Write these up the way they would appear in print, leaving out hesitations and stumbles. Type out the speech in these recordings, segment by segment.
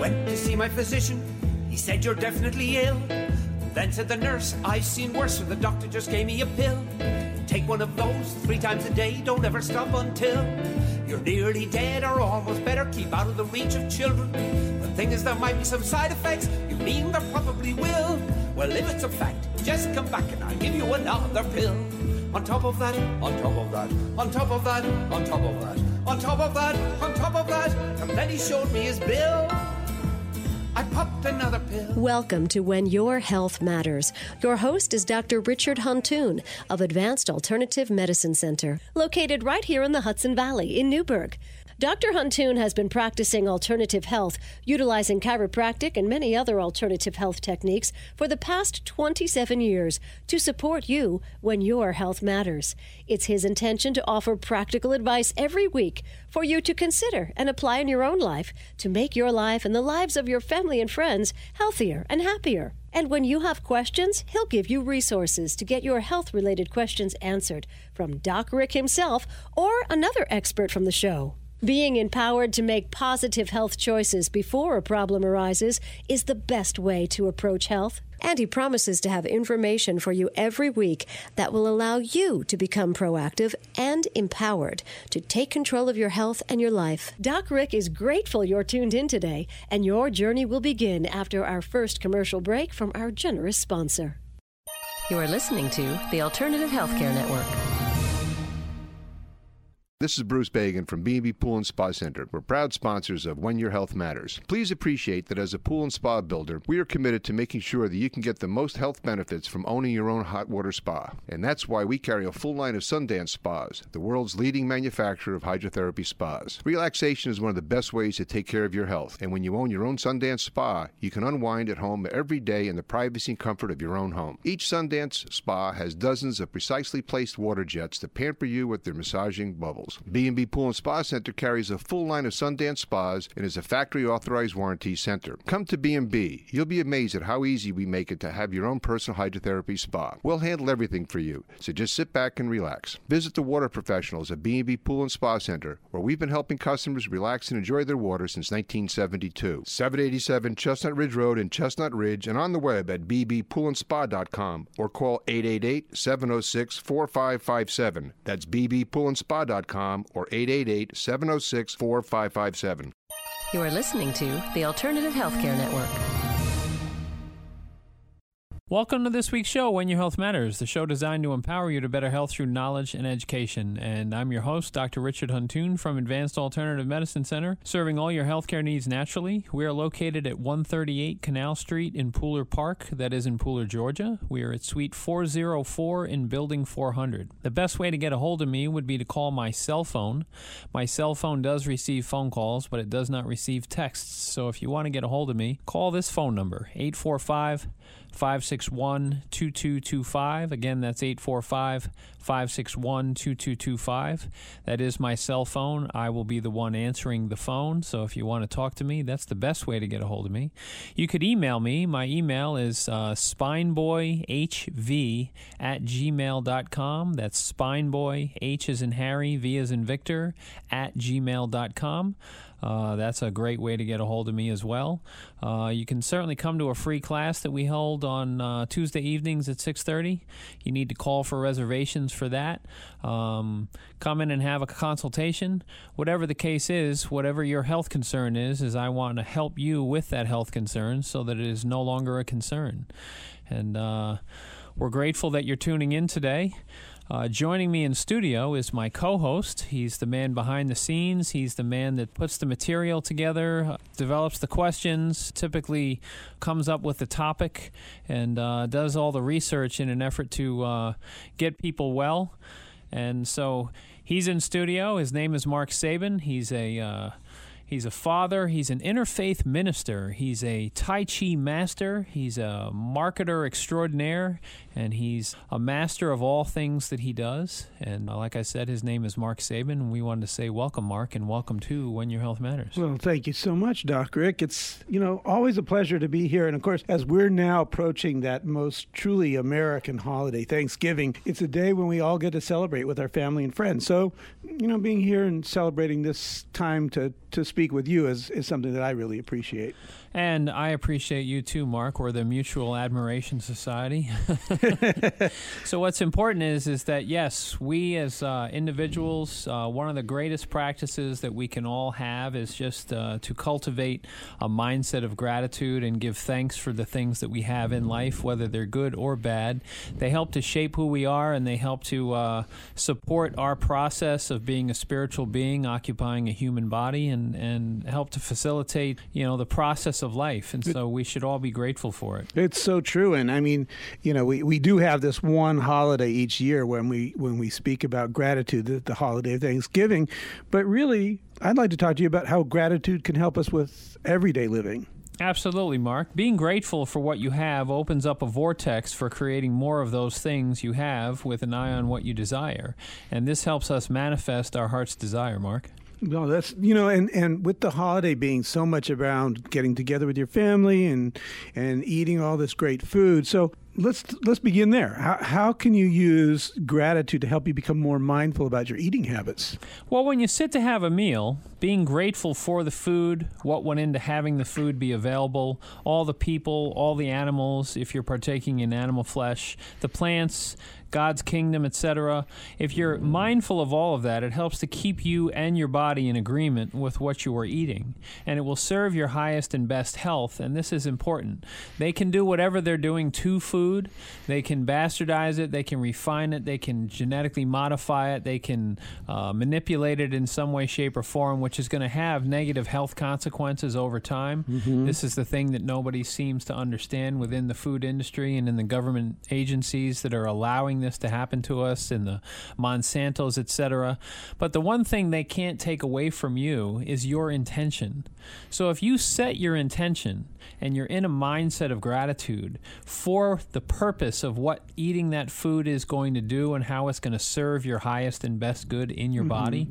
Went to see my physician, he said you're definitely ill. Then said the nurse, I've seen worse, so the doctor just gave me a pill. Take one of those 3 times a day, don't ever stop until you're nearly dead or almost better. Keep out of the reach of children. The thing is, there might be some side effects, you mean there probably will. Well, if it's a fact, just come back and I'll give you another pill. On top of that, on top of that, on top of that, on top of that, on top of that, on top of that, and then he showed me his bill. I popped another pill. Welcome to When Your Health Matters. Your host is Dr. Richard Huntoon of Advanced Alternative Medicine Center, located right here in the Hudson Valley in Newburgh. Dr. Huntoon has been practicing alternative health, utilizing chiropractic and many other alternative health techniques for the past 27 years to support you when your health matters. It's his intention to offer practical advice every week for you to consider and apply in your own life to make your life and the lives of your family and friends healthier and happier. And when you have questions, he'll give you resources to get your health-related questions answered from Doc Rick himself or another expert from the show. Being empowered to make positive health choices before a problem arises is the best way to approach health. And he promises to have information for you every week that will allow you to become proactive and empowered to take control of your health and your life. Doc Rick is grateful you're tuned in today, and your journey will begin after our first commercial break from our generous sponsor. You are listening to the Alternative Healthcare Network. This is Bruce Bagan from B&B Pool and Spa Center. We're proud sponsors of When Your Health Matters. Please appreciate that as a pool and spa builder, we are committed to making sure that you can get the most health benefits from owning your own hot water spa. And that's why we carry a full line of Sundance Spas, the world's leading manufacturer of hydrotherapy spas. Relaxation is one of the best ways to take care of your health. And when you own your own Sundance Spa, you can unwind at home every day in the privacy and comfort of your own home. Each Sundance Spa has dozens of precisely placed water jets to pamper you with their massaging bubbles. B&B Pool and Spa Center carries a full line of Sundance Spas and is a factory-authorized warranty center. Come to B&B. You'll be amazed at how easy we make it to have your own personal hydrotherapy spa. We'll handle everything for you, so just sit back and relax. Visit the water professionals at B&B Pool and Spa Center, where we've been helping customers relax and enjoy their water since 1972. 787 Chestnut Ridge Road in Chestnut Ridge, and on the web at bbpoolandspa.com or call 888-706-4557. That's bbpoolandspa.com or 888-706-4557. You are listening to the Alternative Healthcare Network. Welcome to this week's show, When Your Health Matters, the show designed to empower you to better health through knowledge and education. And I'm your host, Dr. Richard Huntoon from Advanced Alternative Medicine Center, serving all your healthcare needs naturally. We are located at 138 Canal Street in Pooler Park, that is in Pooler, Georgia. We are at Suite 404 in Building 400. The best way to get a hold of me would be to call my cell phone. My cell phone does receive phone calls, but it does not receive texts. So if you want to get a hold of me, call this phone number, 845-561-2225. Again, that's 845-561-2225. That is my cell phone. I will be the one answering the phone. So if you want to talk to me, that's the best way to get a hold of me. You could email me. My email is spineboyhv@gmail.com. That's spineboy, H as in Harry, V as in Victor, @gmail.com. That's a great way to get a hold of me as well. You can certainly come to a free class that we hold on Tuesday evenings at 6:30. You need to call for reservations for that. Come in and have a consultation. Whatever the case is, whatever your health concern is I want to help you with that health concern so that it is no longer a concern. And we're grateful that you're tuning in today. Joining me in studio is my co-host. He's the man behind the scenes. He's the man that puts the material together, develops the questions, typically comes up with the topic, and does all the research in an effort to get people well. And so he's in studio. His name is Mark Sabin. He's a father. He's an interfaith minister. He's a Tai Chi master. He's a marketer extraordinaire. and he's a master of all things that he does. And like I said, his name is Mark Sabin, and we wanted to say welcome, Mark, and welcome to When Your Health Matters. Well, thank you so much, Doc Rick. It's, always a pleasure to be here. And of course, as we're now approaching that most truly American holiday, Thanksgiving, it's a day when we all get to celebrate with our family and friends. So, being here and celebrating this time to speak with you is something that I really appreciate. And I appreciate you too, Mark. We're the Mutual Admiration Society. So what's important is that, yes, we as individuals, one of the greatest practices that we can all have is just to cultivate a mindset of gratitude and give thanks for the things that we have in life, whether they're good or bad. They help to shape who we are, and they help to support our process of being a spiritual being occupying a human body, and help to facilitate, the process of life. And so we should all be grateful for it. It's so true. And I mean, we do have this one holiday each year when we speak about gratitude, the holiday of Thanksgiving. But really, I'd like to talk to you about how gratitude can help us with everyday living. Absolutely, Mark. Being grateful for what you have opens up a vortex for creating more of those things you have with an eye on what you desire. And this helps us manifest our heart's desire, Mark. No, that's, and with the holiday being so much around getting together with your family and eating all this great food. So let's begin there. How can you use gratitude to help you become more mindful about your eating habits? Well, when you sit to have a meal, being grateful for the food, what went into having the food be available, all the people, all the animals, if you're partaking in animal flesh, the plants, God's kingdom, etc. If you're mindful of all of that, it helps to keep you and your body in agreement with what you are eating, and it will serve your highest and best health, and this is important. They can do whatever they're doing to food. They can bastardize it, they can refine it, they can genetically modify it, they can manipulate it in some way, shape, or form, which is going to have negative health consequences over time. Mm-hmm. This is the thing that nobody seems to understand within the food industry and in the government agencies that are allowing this to happen to us, in the Monsantos, etc. But the one thing they can't take away from you is your intention. So if you set your intention and you're in a mindset of gratitude for the purpose of what eating that food is going to do and how it's going to serve your highest and best good in your body,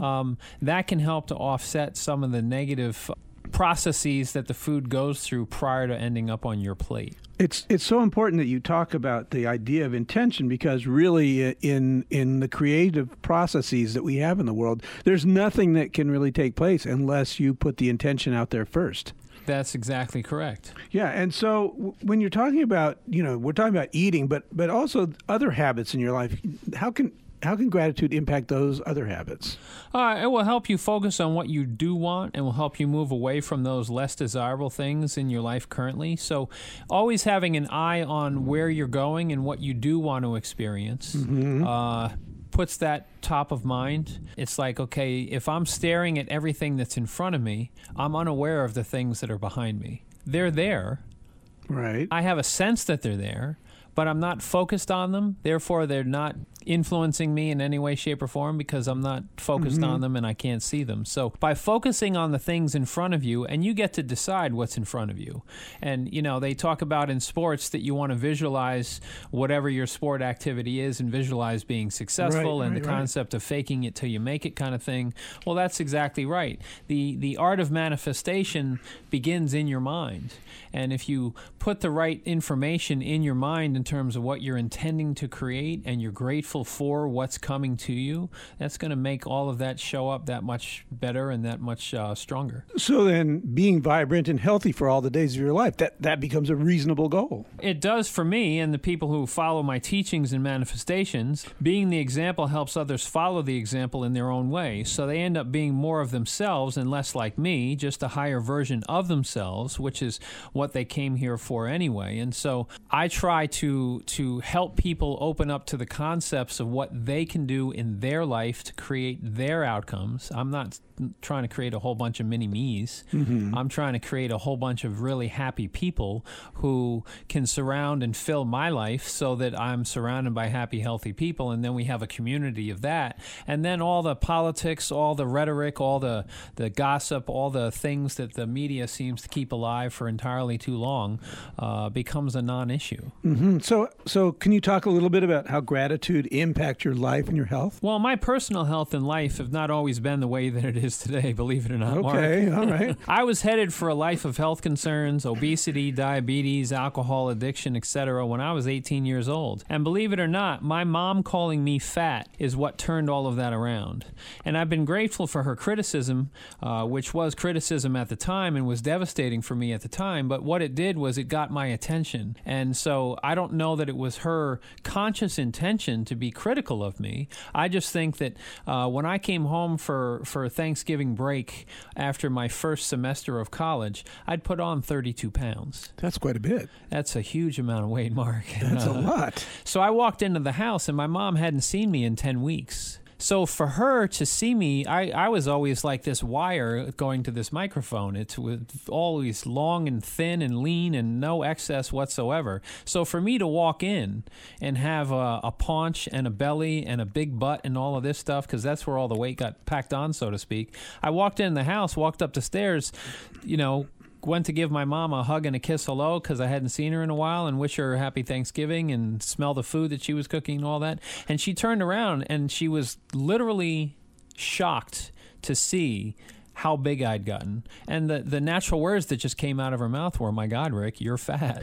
that can help to offset some of the negative processes that the food goes through prior to ending up on your plate. It's so important that you talk about the idea of intention, because really in the creative processes that we have in the world, there's nothing that can really take place unless you put the intention out there first. That's exactly correct. Yeah, and so when you're talking about, we're talking about eating, but also other habits in your life, how can gratitude impact those other habits? It will help you focus on what you do want, and will help you move away from those less desirable things in your life currently. So always having an eye on where you're going and what you do want to experience puts that top of mind. It's like, okay, if I'm staring at everything that's in front of me, I'm unaware of the things that are behind me. They're there. Right. I have a sense that they're there, but I'm not focused on them. Therefore, they're not influencing me in any way, shape, or form, because I'm not focused on them and I can't see them. So by focusing on the things in front of you, and you get to decide what's in front of you. And, they talk about in sports that you want to visualize whatever your sport activity is and visualize being successful, the concept of faking it till you make it kind of thing. Well, that's exactly right. The art of manifestation begins in your mind. And if you put the right information in your mind in terms of what you're intending to create, and you're grateful for what's coming to you, that's going to make all of that show up that much better and that much stronger. So then being vibrant and healthy for all the days of your life, that becomes a reasonable goal. It does for me and the people who follow my teachings and manifestations. Being the example helps others follow the example in their own way. So they end up being more of themselves and less like me, just a higher version of themselves, which is what they came here for anyway. And so I try to help people open up to the concept concepts of what they can do in their life to create their outcomes. I'm not trying to create a whole bunch of mini-me's. I'm trying to create a whole bunch of really happy people who can surround and fill my life so that I'm surrounded by happy, healthy people, and then we have a community of that. And then all the politics, all the rhetoric, all the gossip, all the things that the media seems to keep alive for entirely too long becomes a non-issue. So can you talk a little bit about how gratitude impacts your life and your health? Well, my personal health and life have not always been the way that it is today, believe it or not, Mark. Okay, all right. I was headed for a life of health concerns, obesity, diabetes, alcohol addiction, etc. when I was 18 years old. And believe it or not, my mom calling me fat is what turned all of that around. And I've been grateful for her criticism, which was criticism at the time and was devastating for me at the time. But what it did was it got my attention. And so I don't know that it was her conscious intention to be critical of me. I just think that when I came home for Thanksgiving break after my first semester of college, I'd put on 32 pounds. That's quite a bit. That's a huge amount of weight, Mark. That's a lot. So I walked into the house, and my mom hadn't seen me in 10 weeks. So for her to see me, I was always like this wire going to this microphone. It's always long and thin and lean and no excess whatsoever. So for me to walk in and have a paunch and a belly and a big butt and all of this stuff, because that's where all the weight got packed on, so to speak, I walked in the house, walked up the stairs, went to give my mom a hug and a kiss hello because I hadn't seen her in a while, and wish her a happy Thanksgiving and smell the food that she was cooking and all that. And she turned around and she was literally shocked to see how big I'd gotten. And the natural words that just came out of her mouth were, "My God, Rick, you're fat."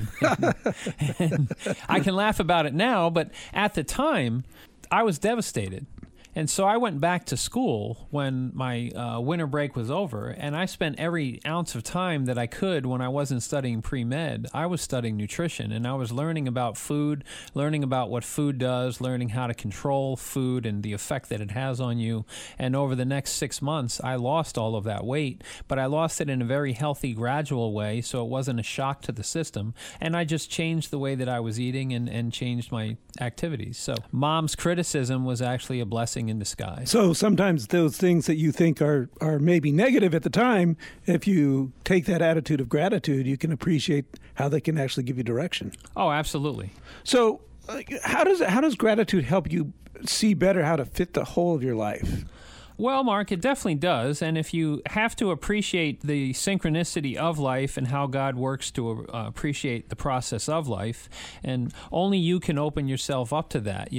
And I can laugh about it now, but at the time, I was devastated. And so I went back to school when my winter break was over, and I spent every ounce of time that I could when I wasn't studying pre-med. I was studying nutrition, and I was learning about food, learning about what food does, learning how to control food and the effect that it has on you. And over the next 6 months, I lost all of that weight, but I lost it in a very healthy, gradual way, so it wasn't a shock to the system. And I just changed the way that I was eating and changed my activities. So Mom's criticism was actually a blessing in disguise. So sometimes those things that you think are maybe negative at the time, if you take that attitude of gratitude, you can appreciate how they can actually give you direction. Oh, absolutely. So how does gratitude help you see better how to fit the whole of your life? Well, Mark, it definitely does. And if you have to appreciate the synchronicity of life and how God works to appreciate the process of life, and only you can open yourself up to that,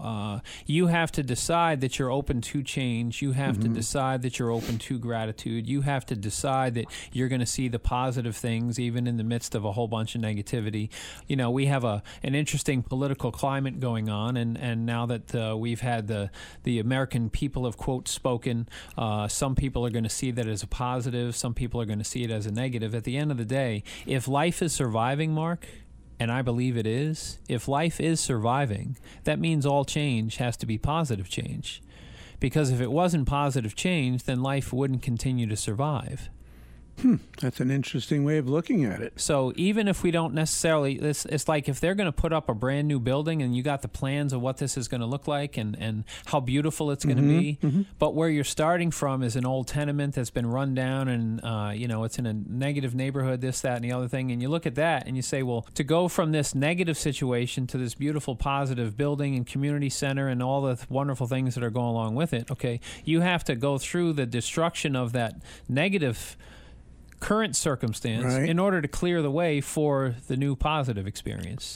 you have to decide that you're open to change. You have to decide that you're open to gratitude. You have to decide that you're going to see the positive things even in the midst of a whole bunch of negativity. We have an interesting political climate going on, and now that we've had the American people have, quote, spoken. Some people are going to see that as a positive. Some people are going to see it as a negative. At the end of the day, if life is surviving, Mark, and I believe it is, if life is surviving, that means all change has to be positive change. Because if it wasn't positive change, then life wouldn't continue to survive. That's an interesting way of looking at it. So even if we don't necessarily, it's like if they're going to put up a brand new building and you got the plans of what this is going to look like and how beautiful it's going to be, but where you're starting from is an old tenement that's been run down and, it's in a negative neighborhood, this, that, and the other thing. And you look at that and you say, well, to go from this negative situation to this beautiful, positive building and community center and all the wonderful things that are going along with it, okay, you have to go through the destruction of that negative current circumstance in order to clear the way for the new positive experience.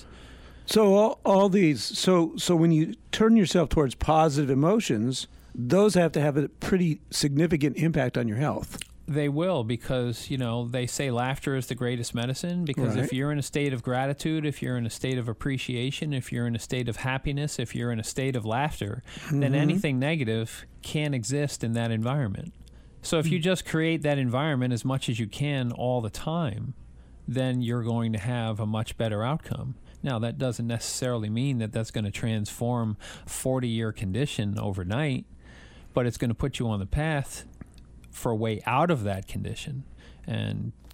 So all these, so when you turn yourself towards positive emotions, those have to have a pretty significant impact on your health. They will, because, they say laughter is the greatest medicine, because if you're in a state of gratitude, if you're in a state of appreciation, if you're in a state of happiness, if you're in a state of laughter, then anything negative can't exist in that environment. So if you just create that environment as much as you can all the time, then you're going to have a much better outcome. Now, that doesn't necessarily mean that that's going to transform a 40-year condition overnight, but it's going to put you on the path for a way out of that condition and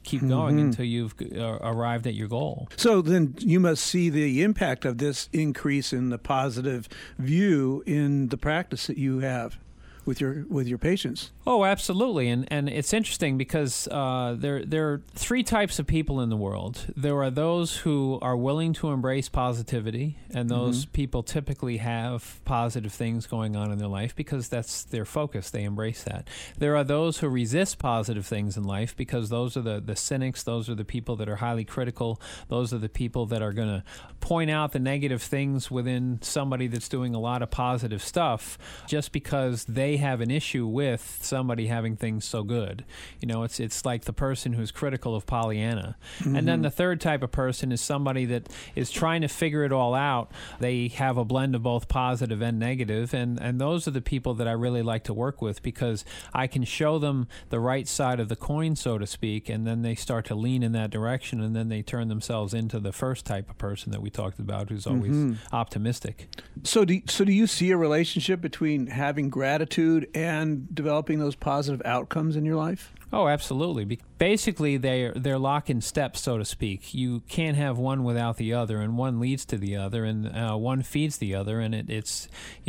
keep going until you've arrived at your goal. So then you must see the impact of this increase in the positive view in the practice that you have with your patients. Oh, absolutely. And it's interesting because there are three types of people in the world. There are those who are willing to embrace positivity, and those people typically have positive things going on in their life because that's their focus. They embrace that. There are those who resist positive things in life because those are the cynics. Those are the people that are highly critical. Those are the people that are going to point out the negative things within somebody that's doing a lot of positive stuff just because they have an issue with somebody having things so good. It's like the person who's critical of Pollyanna. And then the third type of person is somebody that is trying to figure it all out. They have a blend of both positive and negative, and those are the people that I really like to work with because I can show them the right side of the coin, so to speak, and then they start to lean in that direction, and then they turn themselves into the first type of person that we talked about, who's always optimistic. So do you see a relationship between having gratitude and developing those positive outcomes in your life? Oh, absolutely. Basically, they're lock in step, so to speak. You can't have one without the other, and one leads to the other, and one feeds the other, and it's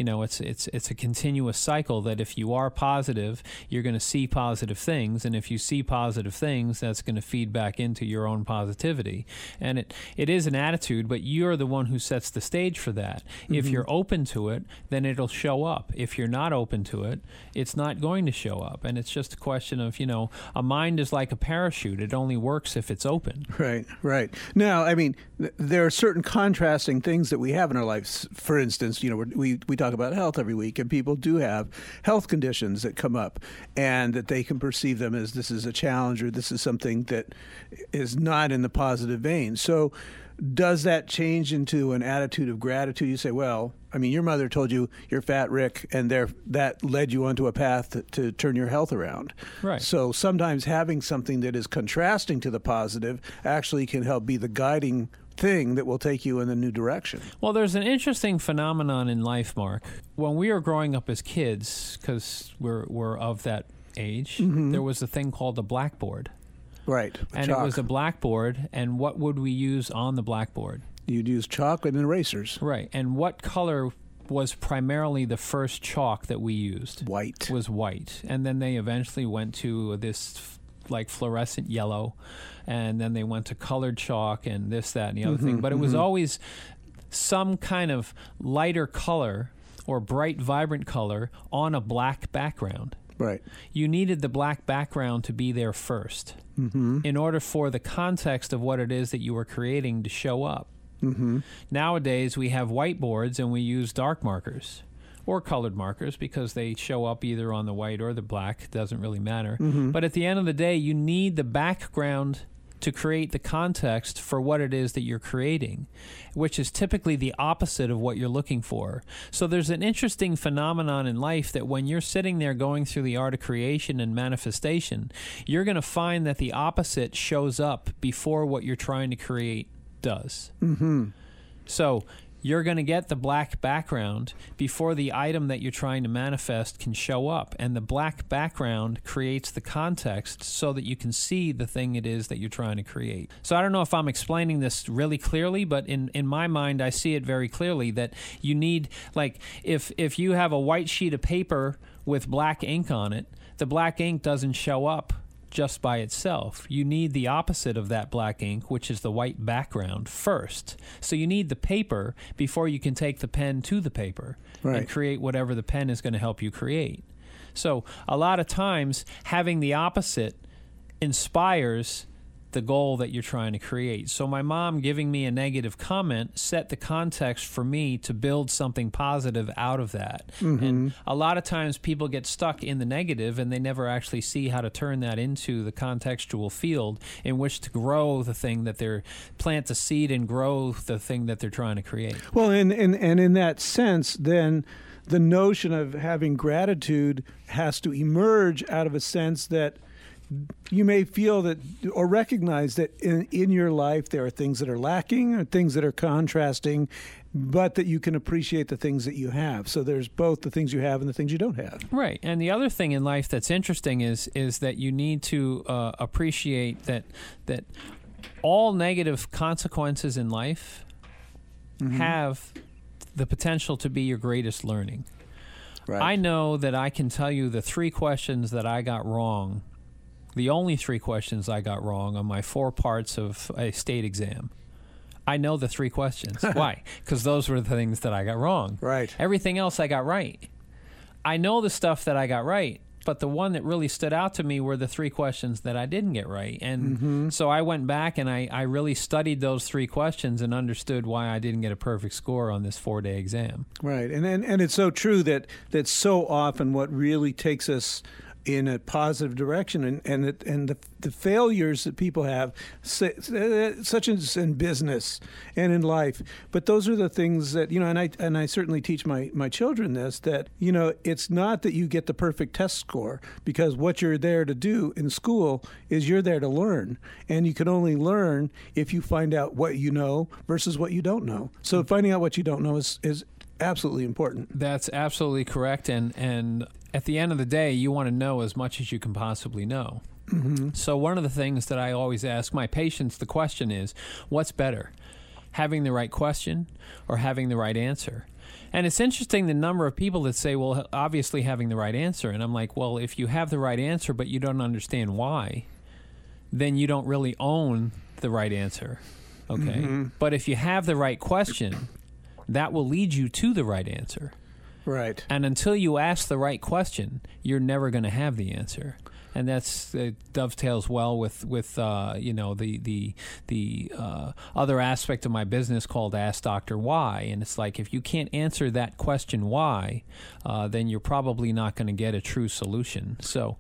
a continuous cycle that if you are positive, you're going to see positive things, and if you see positive things, that's going to feed back into your own positivity. And it is an attitude, but you're the one who sets the stage for that. If you're open to it, then it'll show up. If you're not open to it, it's not going to show up, and it's just a question of, a mind is like a parachute. It only works if it's open. Right. Now, I mean, there are certain contrasting things that we have in our lives. For instance, we talk about health every week, and people do have health conditions that come up, and that they can perceive them as this is a challenge or this is something that is not in the positive vein. So does that change into an attitude of gratitude? You say, well, I mean, your mother told you you're fat, Rick, and that led you onto a path to turn your health around. Right. So sometimes having something that is contrasting to the positive actually can help be the guiding thing that will take you in a new direction. Well, there's an interesting phenomenon in life, Mark. When we were growing up as kids, because we're of that age, there was a thing called a blackboard. Right. And chalk. It was a blackboard, and what would we use on the blackboard? You'd use chalk and erasers. Right. And what color was primarily the first chalk that we used? White. Was white. And then they eventually went to this like fluorescent yellow, and then they went to colored chalk and this, that, and the other thing. But it was always some kind of lighter color or bright, vibrant color on a black background. Right. You needed the black background to be there first in order for the context of what it is that you were creating to show up. Nowadays, we have whiteboards and we use dark markers or colored markers because they show up either on the white or the black. It doesn't really matter. But at the end of the day, you need the background to create the context for what it is that you're creating, which is typically the opposite of what you're looking for. So there's an interesting phenomenon in life that when you're sitting there going through the art of creation and manifestation, you're going to find that the opposite shows up before what you're trying to create does. So you're going to get the black background before the item that you're trying to manifest can show up. And the black background creates the context so that you can see the thing it is that you're trying to create. So I don't know if I'm explaining this really clearly, but in my mind, I see it very clearly that you need, like, if you have a white sheet of paper with black ink on it, the black ink doesn't show up just by itself. You need the opposite of that black ink, which is the white background, first. So you need the paper before you can take the pen to the paper and create whatever the pen is going to help you create. So a lot of times, having the opposite inspires the goal that you're trying to create. So my mom giving me a negative comment set the context for me to build something positive out of that. And a lot of times people get stuck in the negative and they never actually see how to turn that into the contextual field in which to grow the thing that they're, plant the seed and grow the thing that they're trying to create. Well, and in that sense, then the notion of having gratitude has to emerge out of a sense that you may feel that or recognize that in your life there are things that are lacking or things that are contrasting, but that you can appreciate the things that you have. So there's both the things you have and the things you don't have. Right. And the other thing in life that's interesting is that you need to appreciate that all negative consequences in life have the potential to be your greatest learning. Right. I know that I can tell you the 3 questions that I got wrong, the only 3 questions I got wrong on my 4 parts of a state exam. I know the 3 questions. Why? Because those were the things that I got wrong. Right. Everything else I got right. I know the stuff that I got right, but the one that really stood out to me were the 3 questions that I didn't get right. And so I went back and I really studied those 3 questions and understood why I didn't get a perfect score on this 4-day exam. Right. And it's so true that so often what really takes us in a positive direction, and the failures that people have, such as in business and in life, but those are the things that, and I certainly teach my children this, that, it's not that you get the perfect test score, because what you're there to do in school is you're there to learn, and you can only learn if you find out what you know versus what you don't know. So finding out what you don't know is absolutely important. That's absolutely correct, and at the end of the day, you want to know as much as you can possibly know. So one of the things that I always ask my patients, the question is, what's better, having the right question or having the right answer? And it's interesting the number of people that say, well, obviously having the right answer. And I'm like, well, if you have the right answer but you don't understand why, then you don't really own the right answer. Okay? But if you have the right question, that will lead you to the right answer. Right. And until you ask the right question, you're never going to have the answer. And that's dovetails well with the other aspect of my business called Ask Dr. Why. And it's like, if you can't answer that question why, then you're probably not going to get a true solution. So,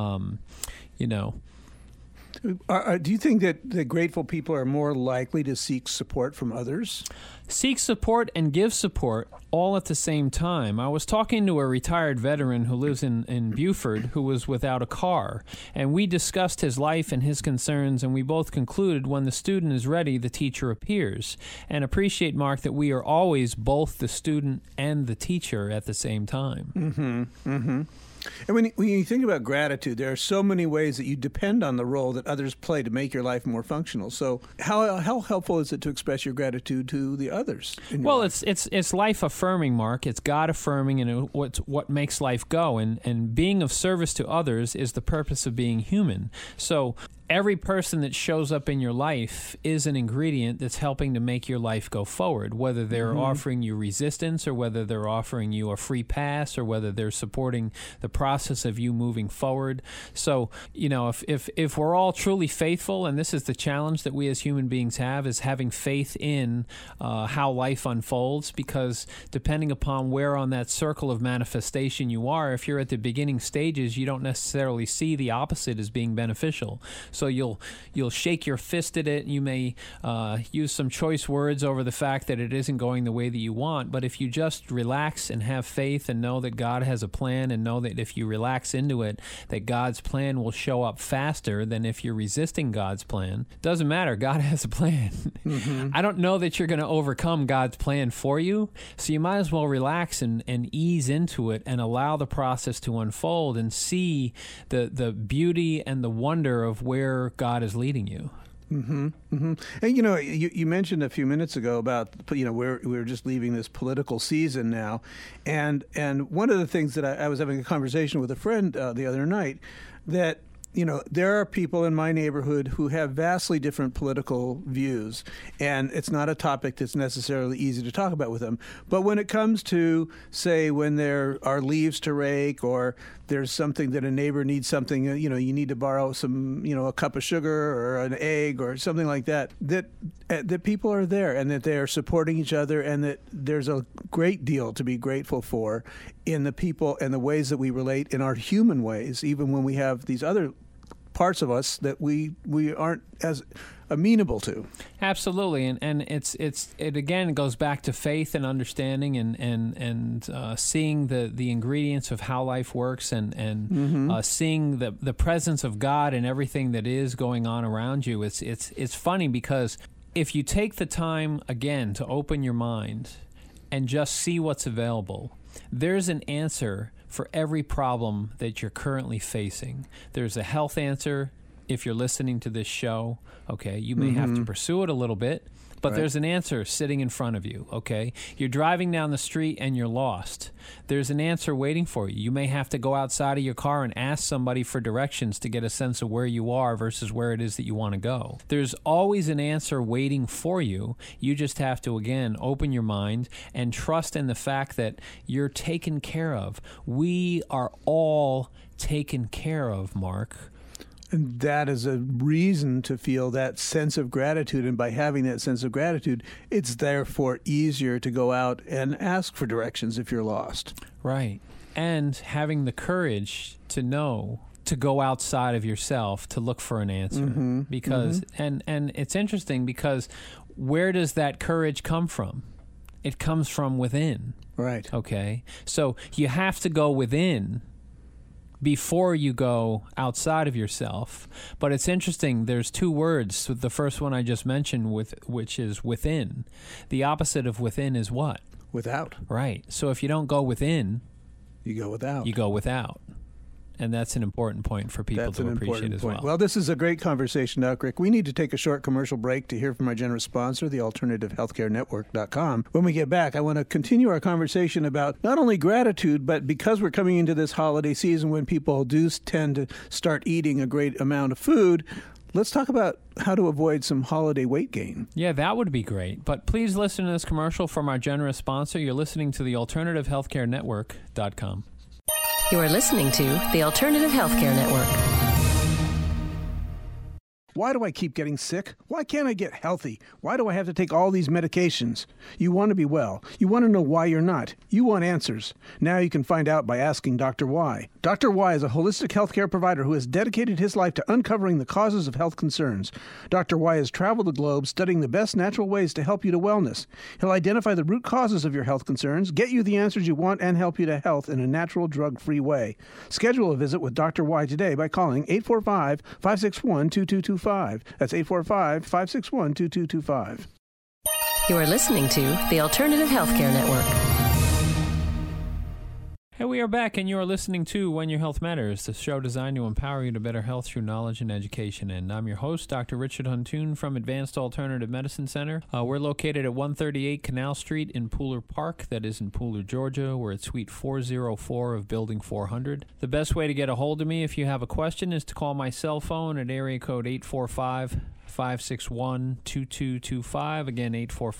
do you think that the grateful people are more likely to seek support from others? Seek support and give support all at the same time. I was talking to a retired veteran who lives in Buford who was without a car, and we discussed his life and his concerns, and we both concluded when the student is ready, the teacher appears. And appreciate, Mark, that we are always both the student and the teacher at the same time. And when you think about gratitude, there are so many ways that you depend on the role that others play to make your life more functional. So how helpful is it to express your gratitude to the others? Well, it's life affirming, Mark. It's God affirming, and what makes life go. And being of service to others is the purpose of being human. So every person that shows up in your life is an ingredient that's helping to make your life go forward, whether they're offering you resistance or whether they're offering you a free pass or whether they're supporting the process of you moving forward. So, if we're all truly faithful, and this is the challenge that we as human beings have, is having faith in how life unfolds, because depending upon where on that circle of manifestation you are, if you're at the beginning stages, you don't necessarily see the opposite as being beneficial. So you'll shake your fist at it. You may use some choice words over the fact that it isn't going the way that you want. But if you just relax and have faith and know that God has a plan, and know that if you relax into it, that God's plan will show up faster than if you're resisting God's plan. Doesn't matter. God has a plan. I don't know that you're going to overcome God's plan for you. So you might as well relax and ease into it and allow the process to unfold and see the beauty and the wonder of where God is leading you. And you mentioned a few minutes ago about we're just leaving this political season now, and one of the things that I was having a conversation with a friend the other night, that there are people in my neighborhood who have vastly different political views, and it's not a topic that's necessarily easy to talk about with them. But when it comes to, say, when there are leaves to rake, or there's something that a neighbor needs something, you need to borrow some, a cup of sugar or an egg or something like that, that people are there and that they are supporting each other, and that there's a great deal to be grateful for in the people and the ways that we relate in our human ways, even when we have these other parts of us that we aren't as amenable to. Absolutely, and it again goes back to faith and understanding and seeing the ingredients of how life works and seeing the presence of God in everything that is going on around you. It's funny because if you take the time again to open your mind and just see what's available, there's an answer for every problem that you're currently facing. There's a health answer. If you're listening to this show, okay, you may have to pursue it a little bit, but there's an answer sitting in front of you, okay? You're driving down the street and you're lost. There's an answer waiting for you. You may have to go outside of your car and ask somebody for directions to get a sense of where you are versus where it is that you want to go. There's always an answer waiting for you. You just have to, again, open your mind and trust in the fact that you're taken care of. We are all taken care of, Mark. And that is a reason to feel that sense of gratitude. And by having that sense of gratitude, it's therefore easier to go out and ask for directions if you're lost. Right. And having the courage to know to go outside of yourself to look for an answer. Because and it's interesting because where does that courage come from? It comes from within. Right. Okay. So you have to go within before you go outside of yourself. But it's interesting, there's two words. The first one I just mentioned, which is within. The opposite of within is what? Without. Right. So if you don't go within, you go without. You go without. And that's an important point for people to appreciate as well. Well, this is a great conversation, Doc Rick. We need to take a short commercial break to hear from our generous sponsor, the AlternativeHealthcareNetwork.com. When we get back, I want to continue our conversation about not only gratitude, but because we're coming into this holiday season when people do tend to start eating a great amount of food, let's talk about how to avoid some holiday weight gain. Yeah, that would be great. But please listen to this commercial from our generous sponsor. You're listening to the AlternativeHealthcareNetwork.com. You are listening to the Alternative Healthcare Network. Why do I keep getting sick? Why can't I get healthy? Why do I have to take all these medications? You want to be well. You want to know why you're not. You want answers. Now you can find out by asking Dr. Y. Dr. Y is a holistic healthcare provider who has dedicated his life to uncovering the causes of health concerns. Dr. Y has traveled the globe studying the best natural ways to help you to wellness. He'll identify the root causes of your health concerns, get you the answers you want, and help you to health in a natural, drug-free way. Schedule a visit with Dr. Y today by calling 845-561-2225. That's 845-561-2225. You are listening to the Alternative Healthcare Network. And we are back, and you are listening to When Your Health Matters, the show designed to empower you to better health through knowledge and education. And I'm your host, Dr. Richard Huntoon from Advanced Alternative Medicine Center. We're located at 138 Canal Street in Pooler Park, that is in Pooler, Georgia. We're at Suite 404 of Building 400. The best way to get a hold of me if you have a question is to call my cell phone at area code 845-561-2225. Again,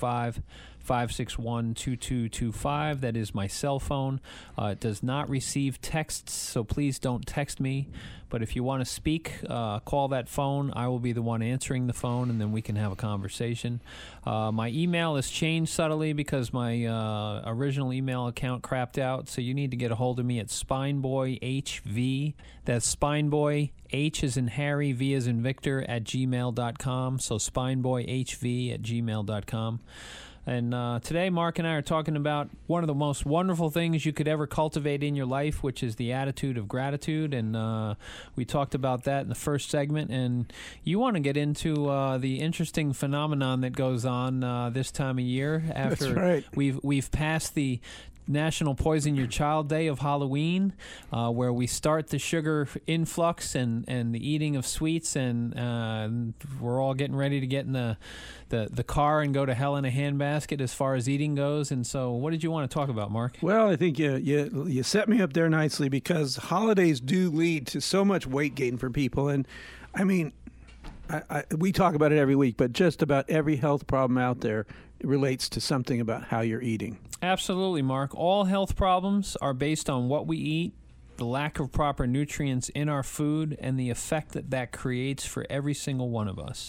845-561-2225. That is my cell phone. It does not receive texts, so please don't text me. But if you want to speak, call that phone. I will be the one answering the phone, and then we can have a conversation. My email has changed subtly because my original email account crapped out, so you need to get a hold of me at SpineBoyHV. That's SpineBoy, H as in Harry, V as in Victor, at gmail.com. So SpineBoyHV at gmail.com. And today, Mark and I are talking about one of the most wonderful things you could ever cultivate in your life, which is the attitude of gratitude. And we talked about that in the first segment. And you want to get into the interesting phenomenon that goes on this time of year after That's right. we've passed the National Poison Your Child Day of Halloween, where we start the sugar influx and the eating of sweets, and we're all getting ready to get in the car and go to hell in a handbasket as far as eating goes. And so what did you want to talk about, Mark? Well, I think you set me up there nicely because holidays do lead to so much weight gain for people. And, I mean, we talk about it every week, but just about every health problem out there relates to something about how you're eating. Absolutely, Mark. All health problems are based on what we eat, the lack of proper nutrients in our food, and the effect that creates for every single one of us.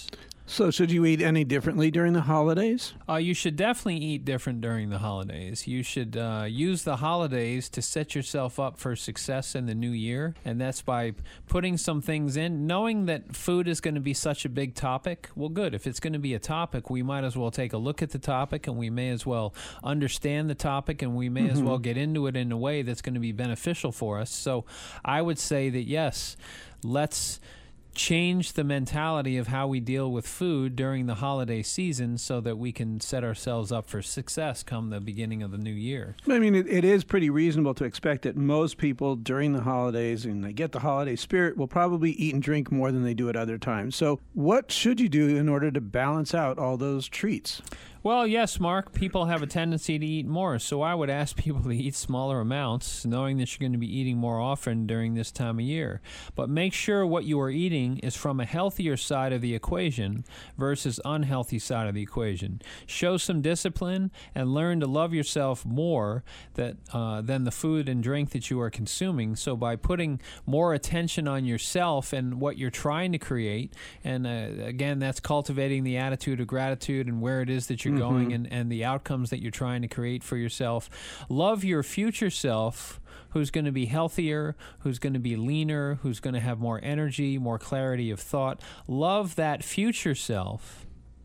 So should you eat any differently during the holidays? You should definitely eat different during the holidays. You should use the holidays to set yourself up for success in the new year, and that's by putting some things in, knowing that food is going to be such a big topic. Well, good. If it's going to be a topic, we might as well take a look at the topic, and we may as well understand the topic, and we may as well get into it in a way that's going to be beneficial for us. So I would say that, yes, let's change the mentality of how we deal with food during the holiday season so that we can set ourselves up for success come the beginning of the new year. I mean, it is pretty reasonable to expect that most people during the holidays, and they get the holiday spirit, will probably eat and drink more than they do at other times. So what should you do in order to balance out all those treats? Well, yes, Mark, people have a tendency to eat more, so I would ask people to eat smaller amounts, knowing that you're going to be eating more often during this time of year. But make sure what you are eating is from a healthier side of the equation versus unhealthy side of the equation. Show some discipline and learn to love yourself more than the food and drink that you are consuming. So by putting more attention on yourself and what you're trying to create, and again, that's cultivating the attitude of gratitude and where it is that you're going and the outcomes that you're trying to create for yourself. Love your future self, who's going to be healthier, who's going to be leaner, who's going to have more energy, more clarity of thought. Love that future self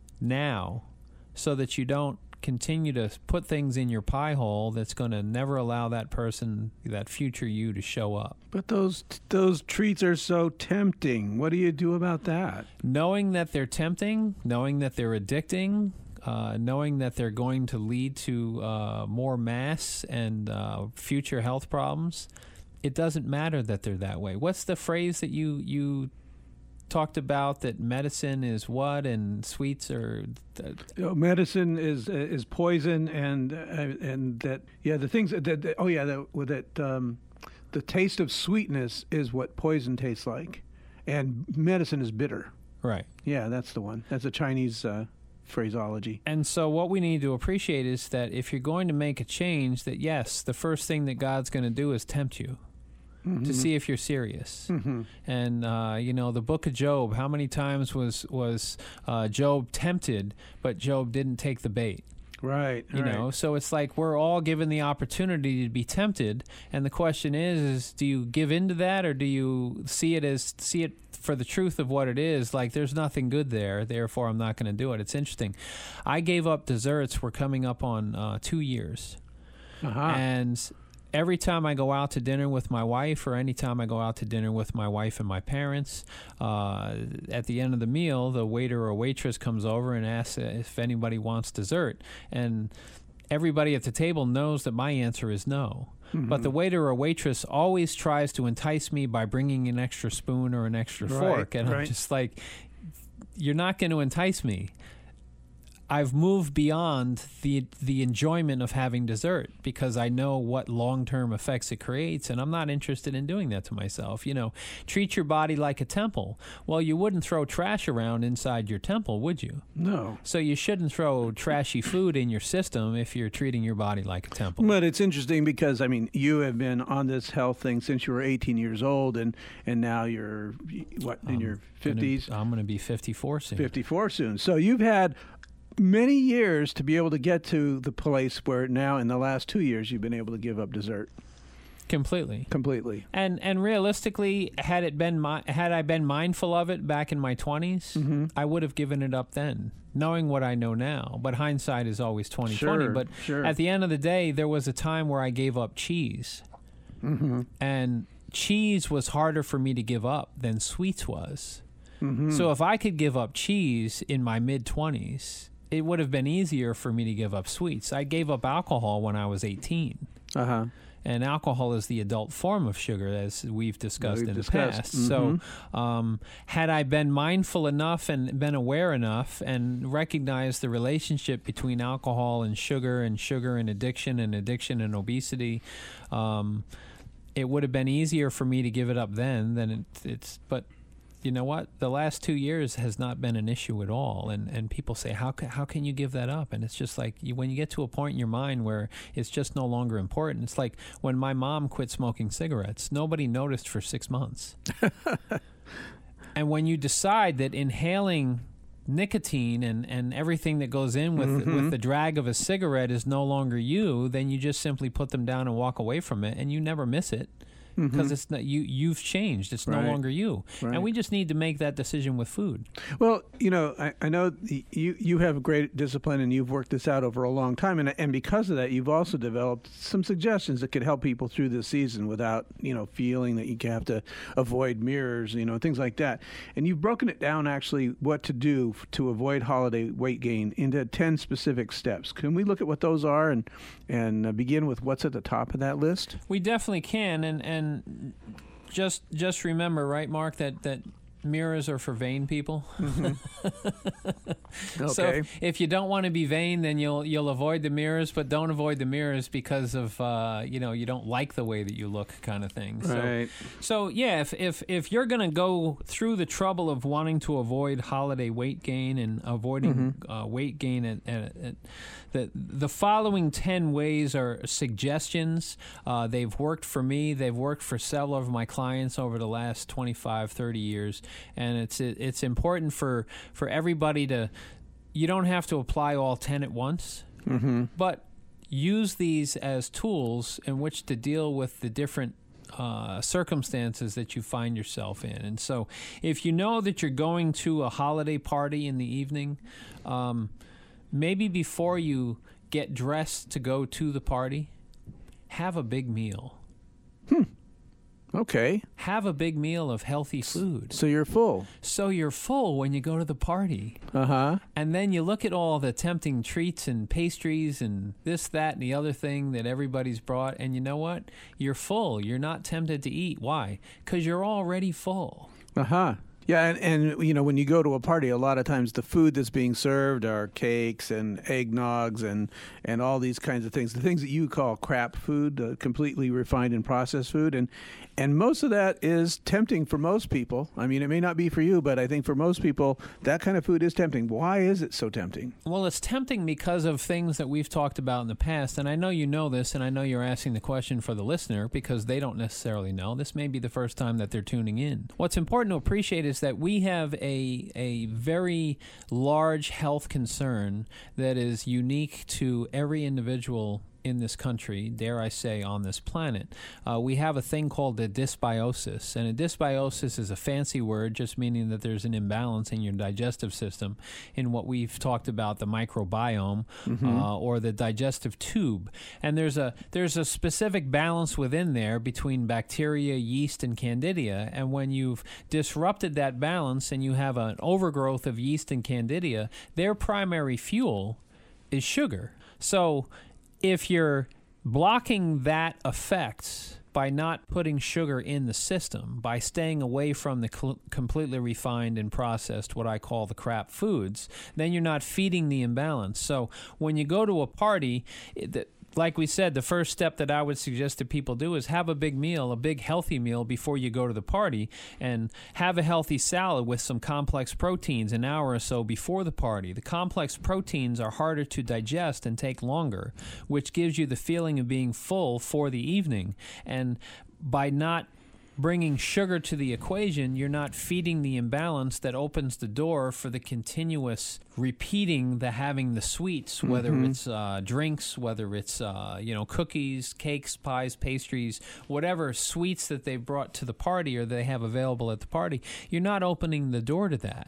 now so that you don't continue to put things in your pie hole that's going to never allow that person, that future you, to show up. But those treats are so tempting. What do you do about that? Knowing that they're tempting, knowing that they're addicting, knowing that they're going to lead to more mass and future health problems, it doesn't matter that they're that way. What's the phrase that you talked about, that medicine is what and sweets are? Medicine is poison, and that the things that the taste of sweetness is what poison tastes like, and medicine is bitter. Right. Yeah, that's the one. That's a Chinese phraseology. And so what we need to appreciate is that if you're going to make a change, that yes, the first thing that God's going to do is tempt you to see if you're serious. And the book of Job, how many times was Job tempted, but Job didn't take the bait? Right. You know, so it's like we're all given the opportunity to be tempted, and the question is do you give into that, or do you see it for the truth of what it is? Like, there's nothing good there, therefore I'm not going to do it. It's interesting. I gave up desserts. We're coming up on 2 years. And every time I go out to dinner with my wife, or any time I go out to dinner with my wife and my parents, at the end of the meal, the waiter or waitress comes over and asks if anybody wants dessert. And everybody at the table knows that my answer is no. But the waiter or waitress always tries to entice me by bringing an extra spoon or an extra fork. And I'm just like, you're not going to entice me. I've moved beyond the enjoyment of having dessert because I know what long-term effects it creates, and I'm not interested in doing that to myself. Treat your body like a temple. Well, you wouldn't throw trash around inside your temple, would you? No. So you shouldn't throw trashy food in your system if you're treating your body like a temple. But it's interesting because, I mean, you have been on this health thing since you were 18 years old, and now you're, in your 50s? I'm going to be 54 soon. 54 soon. So you've had many years to be able to get to the place where now in the last 2 years you've been able to give up dessert. Completely. And realistically, had I been mindful of it back in my 20s, I would have given it up then, knowing what I know now. But hindsight is always 20/20. But at the end of the day, there was a time where I gave up cheese. And cheese was harder for me to give up than sweets was. So if I could give up cheese in my mid-20s, it would have been easier for me to give up sweets. I gave up alcohol when I was 18. And alcohol is the adult form of sugar, as we've discussed in the past. So had I been mindful enough and been aware enough and recognized the relationship between alcohol and sugar and addiction and obesity, it would have been easier for me to give it up then than it's. But you know what? The last 2 years has not been an issue at all. And people say, how can you give that up? And it's just like when you get to a point in your mind where it's just no longer important. It's like when my mom quit smoking cigarettes, nobody noticed for 6 months. And when you decide that inhaling nicotine and everything that goes in with the drag of a cigarette is no longer you, then you just simply put them down and walk away from it, and you never miss it. Because it's not you've changed. It's no longer you. Right. And we just need to make that decision with food. Well, I know you have great discipline and you've worked this out over a long time. And because of that, you've also developed some suggestions that could help people through this season without, feeling that you have to avoid mirrors, things like that. And you've broken it down, actually, what to do to avoid holiday weight gain into 10 specific steps. Can we look at what those are and begin with what's at the top of that list? We definitely can. And just remember, right, Mark, that mirrors are for vain people. Okay. So if you don't want to be vain, then you'll avoid the mirrors, but don't avoid the mirrors because of you don't like the way that you look, kind of thing. Right. So yeah, if you're going to go through the trouble of wanting to avoid holiday weight gain and avoiding weight gain at the following 10 ways are suggestions. They've worked for me. They've worked for several of my clients over the last 25, 30 years. And it's important for everybody to, you don't have to apply all 10 at once, but use these as tools in which to deal with the different circumstances that you find yourself in. And so if you know that you're going to a holiday party in the evening, maybe before you get dressed to go to the party, have a big meal. Okay. Have a big meal of healthy food. So you're full. So you're full when you go to the party. And then you look at all the tempting treats and pastries and this, that, and the other thing that everybody's brought, and you know what? You're full. You're not tempted to eat. Why? Because you're already full. Yeah, and when you go to a party, a lot of times the food that's being served are cakes and eggnogs and all these kinds of things, the things that you call crap food, completely refined and processed food. And most of that is tempting for most people. I mean, it may not be for you, but I think for most people, that kind of food is tempting. Why is it so tempting? Well, it's tempting because of things that we've talked about in the past, and I know you know this, and I know you're asking the question for the listener because they don't necessarily know. This may be the first time that they're tuning in. What's important to appreciate is that we have a very large health concern that is unique to every individual in this country, dare I say, on this planet. We have a thing called a dysbiosis, and a dysbiosis is a fancy word just meaning that there's an imbalance in your digestive system in what we've talked about, the microbiome or the digestive tube. And there's a specific balance within there between bacteria, yeast, and candida, and when you've disrupted that balance and you have an overgrowth of yeast and candida, their primary fuel is sugar. So if you're blocking that effect by not putting sugar in the system, by staying away from the completely refined and processed, what I call the crap foods, then you're not feeding the imbalance. So when you go to a party, like we said, the first step that I would suggest that people do is have a big meal, a big healthy meal before you go to the party, and have a healthy salad with some complex proteins an hour or so before the party. The complex proteins are harder to digest and take longer, which gives you the feeling of being full for the evening. And by not bringing sugar to the equation, you're not feeding the imbalance that opens the door for the continuous repeating having the sweets, whether it's drinks, whether it's cookies, cakes, pies, pastries, whatever sweets that they brought to the party or they have available at the party. You're not opening the door to that.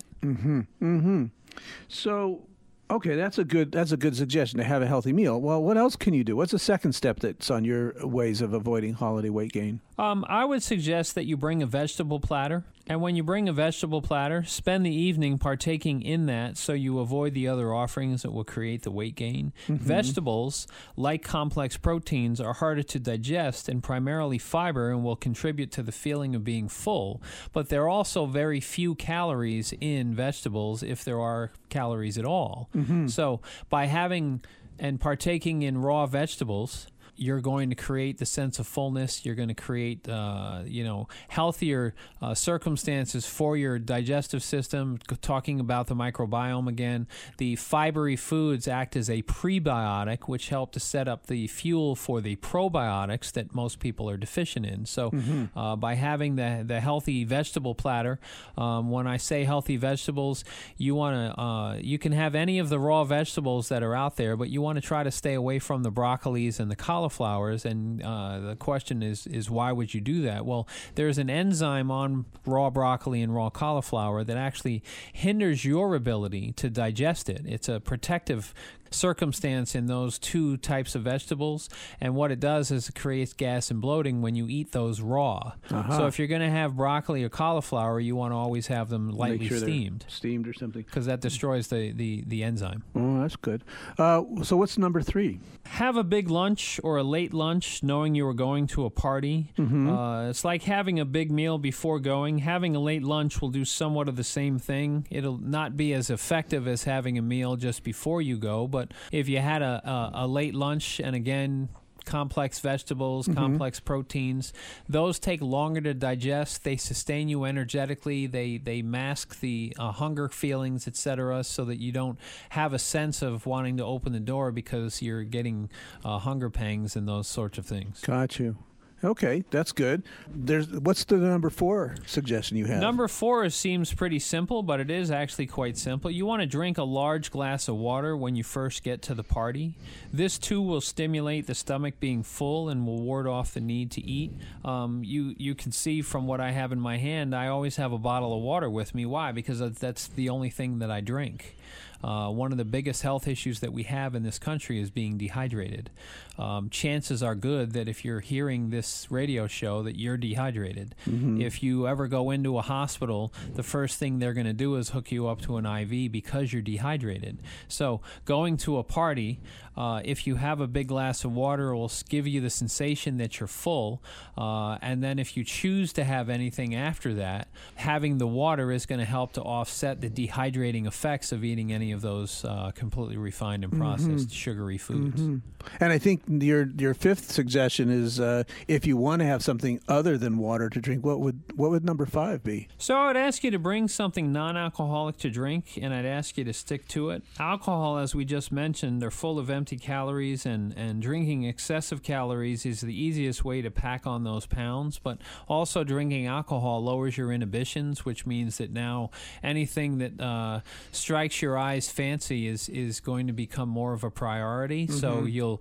So, okay, that's a good suggestion, to have a healthy meal. Well, what else can you do? What's the second step that's on your ways of avoiding holiday weight gain? I would suggest that you bring a vegetable platter. And when you bring a vegetable platter, spend the evening partaking in that so you avoid the other offerings that will create the weight gain. Vegetables, like complex proteins, are harder to digest and primarily fiber and will contribute to the feeling of being full. But there are also very few calories in vegetables, if there are calories at all. So by having and partaking in raw vegetables, you're going to create the sense of fullness. You're going to create, healthier circumstances for your digestive system. Talking about the microbiome again, the fibery foods act as a prebiotic, which help to set up the fuel for the probiotics that most people are deficient in. So by having the healthy vegetable platter, when I say healthy vegetables, you can have any of the raw vegetables that are out there, but you want to try to stay away from the broccolis and the cauliflowers. And the question is why would you do that? Well, there's an enzyme on raw broccoli and raw cauliflower that actually hinders your ability to digest it. It's a protective circumstance in those two types of vegetables, and what it does is it creates gas and bloating when you eat those raw. So if you're going to have broccoli or cauliflower, you want to always have them lightly steamed or something, because that destroys the enzyme. Oh, that's good. So what's number 3? Have a big lunch or a late lunch knowing you are going to a party. It's like having a big meal before going. Having a late lunch will do somewhat of the same thing. It'll not be as effective as having a meal just before you go, but if you had a late lunch, and again, complex vegetables, complex proteins, those take longer to digest. They sustain you energetically. They mask the hunger feelings, etc., so that you don't have a sense of wanting to open the door because you're getting hunger pangs and those sorts of things. Got you. Okay, that's good. What's the number 4 suggestion you have? Number 4 seems pretty simple, but it is actually quite simple. You want to drink a large glass of water when you first get to the party. This, too, will stimulate the stomach being full and will ward off the need to eat. You can see from what I have in my hand, I always have a bottle of water with me. Why? Because that's the only thing that I drink. One of the biggest health issues that we have in this country is being dehydrated. Chances are good that if you're hearing this radio show that you're dehydrated. If you ever go into a hospital, the first thing they're going to do is hook you up to an IV because you're dehydrated. So going to a party, if you have a big glass of water, it will give you the sensation that you're full. And then if you choose to have anything after that, having the water is going to help to offset the dehydrating effects of eating any of those completely refined and processed sugary foods. And I think your 5th suggestion is if you want to have something other than water to drink, what would number 5 be? So I would ask you to bring something non-alcoholic to drink, and I'd ask you to stick to it. Alcohol, as we just mentioned, are full of empty calories, and drinking excessive calories is the easiest way to pack on those pounds. But also drinking alcohol lowers your inhibitions, which means that now anything that strikes your eyes fancy is going to become more of a priority. So you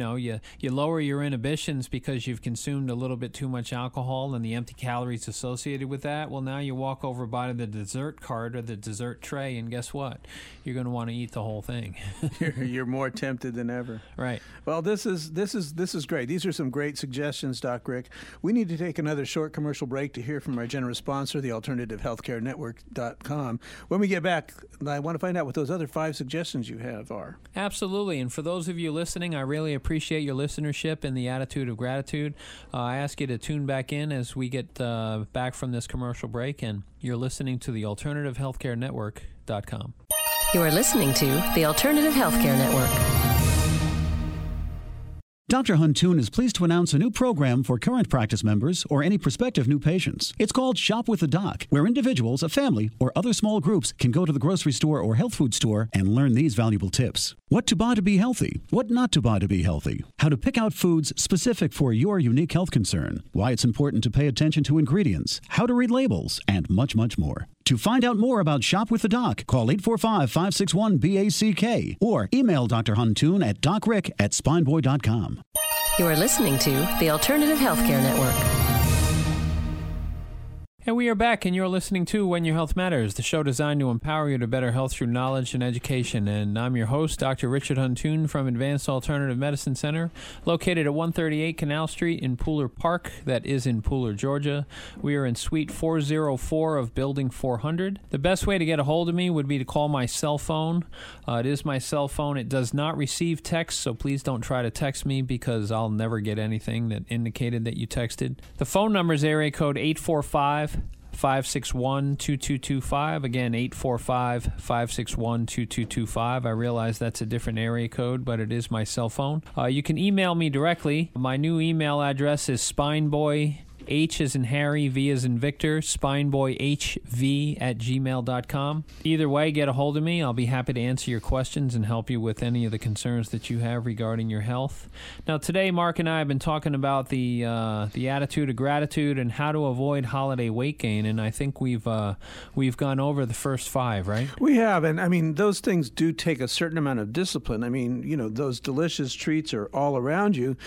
lower your inhibitions because you've consumed a little bit too much alcohol and the empty calories associated with that. Well, now you walk over by the dessert cart or the dessert tray, and guess what? You're going to want to eat the whole thing. You're more tempted than ever. Right. Well, this is great. These are some great suggestions, Doc Rick. We need to take another short commercial break to hear from our generous sponsor, the AlternativeHealthCareNetwork.com. When we get back, I want to find out what those other 5 suggestions you have are. Absolutely. And for those of you listening, I really appreciate your listenership and the attitude of gratitude. I ask you to tune back in as we get back from this commercial break, and you're listening to the AlternativeHealthCareNetwork.com. You are listening to the Alternative Healthcare Network. Dr. Huntoon is pleased to announce a new program for current practice members or any prospective new patients. It's called Shop with the Doc, where individuals, a family, or other small groups can go to the grocery store or health food store and learn these valuable tips. What to buy to be healthy, what not to buy to be healthy, how to pick out foods specific for your unique health concern, why it's important to pay attention to ingredients, how to read labels, and much, much more. To find out more about Shop with the Doc, call 845-561-BACK or email Dr. Huntoon at docrick@spineboy.com. You are listening to the Alternative Healthcare Network. And we are back, and you're listening to When Your Health Matters, the show designed to empower you to better health through knowledge and education. And I'm your host, Dr. Richard Huntoon from Advanced Alternative Medicine Center, located at 138 Canal Street in Pooler Park, that is in Pooler, Georgia. We are in Suite 404 of Building 400. The best way to get a hold of me would be to call my cell phone. It is my cell phone. It does not receive text, so please don't try to text me because I'll never get anything that indicated that you texted. The phone number is area code 845 845-561-2225. Again, 845-561-2225. I realize that's a different area code, but it is my cell phone. You can email me directly. My new email address is spineboy, H as in Harry, V as in Victor, spineboyhv@gmail.com. Either way, get a hold of me. I'll be happy to answer your questions and help you with any of the concerns that you have regarding your health. Now, today, Mark and I have been talking about the attitude of gratitude and how to avoid holiday weight gain, and I think we've gone over the first 5, right? We have, and I mean, those things do take a certain amount of discipline. I mean, those delicious treats are all around you.